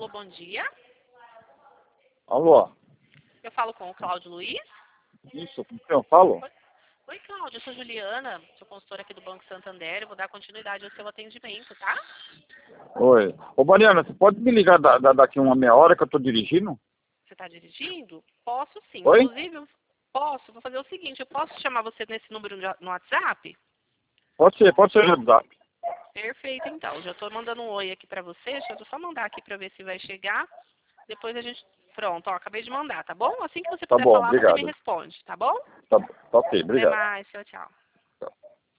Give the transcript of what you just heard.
Alô, bom dia. Alô? Eu falo com o Cláudio Luiz. Isso, com quem eu falo? Oi, Cláudio, eu sou Juliana, sou consultora aqui do Banco Santander. Eu vou dar continuidade ao seu atendimento, tá? Oi. Ô, Mariana, você pode me ligar daqui uma meia hora que eu tô dirigindo? Você está dirigindo? Posso sim. Oi? Inclusive, eu posso. Vou fazer o seguinte, eu posso chamar você nesse número no WhatsApp? Pode ser no WhatsApp. Perfeito, então. Já estou mandando um oi aqui para você. Deixa eu só mandar aqui para ver se vai chegar. Depois a gente... Pronto, ó, acabei de mandar, tá bom? Assim que você Tá puder bom, falar, você me obrigado. responde, tá bom? Tá ok, Até obrigado. mais, tchau, tchau.